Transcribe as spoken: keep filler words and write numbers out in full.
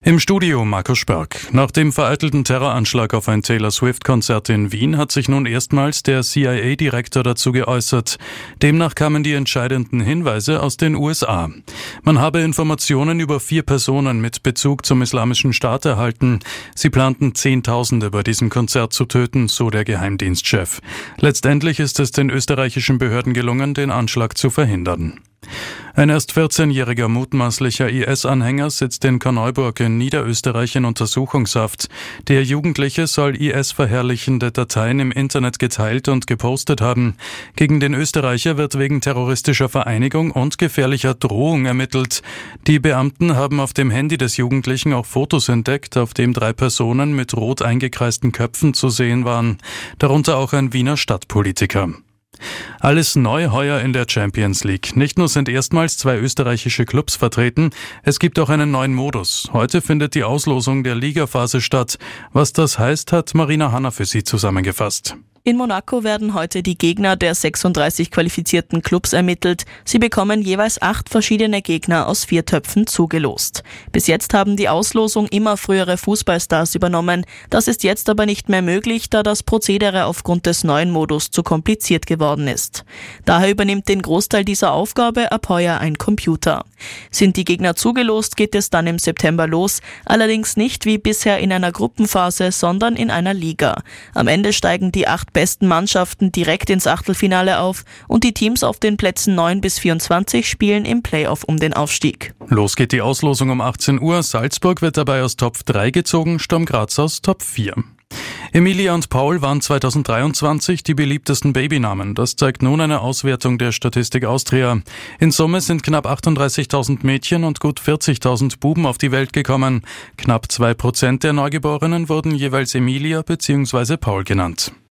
Im Studio Markus Sperk. Nach dem vereitelten Terroranschlag auf ein Taylor Swift-Konzert in Wien hat sich nun erstmals der C I A-Direktor dazu geäußert. Demnach kamen die entscheidenden Hinweise aus den U S A. Man habe Informationen über vier Personen mit Bezug zum Islamischen Staat erhalten. Sie planten Zehntausende bei diesem Konzert zu töten, so der Geheimdienstchef. Letztendlich ist es den österreichischen Behörden gelungen, den Anschlag zu verhindern. Ein erst vierzehnjähriger mutmaßlicher I S-Anhänger sitzt in Korneuburg in Niederösterreich in Untersuchungshaft. Der Jugendliche soll I S-verherrlichende Dateien im Internet geteilt und gepostet haben. Gegen den Österreicher wird wegen terroristischer Vereinigung und gefährlicher Drohung ermittelt. Die Beamten haben auf dem Handy des Jugendlichen auch Fotos entdeckt, auf dem drei Personen mit rot eingekreisten Köpfen zu sehen waren, darunter auch ein Wiener Stadtpolitiker. Alles neu heuer in der Champions League. Nicht nur sind erstmals zwei österreichische Clubs vertreten, es gibt auch einen neuen Modus. Heute findet die Auslosung der Ligaphase statt. Was das heißt, hat Marina Hanna für Sie zusammengefasst. In Monaco werden heute die Gegner der sechsunddreißig qualifizierten Clubs ermittelt. Sie bekommen jeweils acht verschiedene Gegner aus vier Töpfen zugelost. Bis jetzt haben die Auslosung immer frühere Fußballstars übernommen. Das ist jetzt aber nicht mehr möglich, da das Prozedere aufgrund des neuen Modus zu kompliziert geworden ist. Daher übernimmt den Großteil dieser Aufgabe ab heuer ein Computer. Sind die Gegner zugelost, geht es dann im September los, allerdings nicht wie bisher in einer Gruppenphase, sondern in einer Liga. Am Ende steigen die acht besten Mannschaften direkt ins Achtelfinale auf und die Teams auf den Plätzen neun bis vierundzwanzig spielen im Playoff um den Aufstieg. Los geht die Auslosung um achtzehn Uhr. Salzburg wird dabei aus Top drei gezogen, Sturm Graz aus Top vier. Emilia und Paul waren zweitausenddreiundzwanzig die beliebtesten Babynamen. Das zeigt nun eine Auswertung der Statistik Austria. In Summe sind knapp achtunddreißigtausend Mädchen und gut vierzigtausend Buben auf die Welt gekommen. Knapp zwei Prozent der Neugeborenen wurden jeweils Emilia bzw. Paul genannt.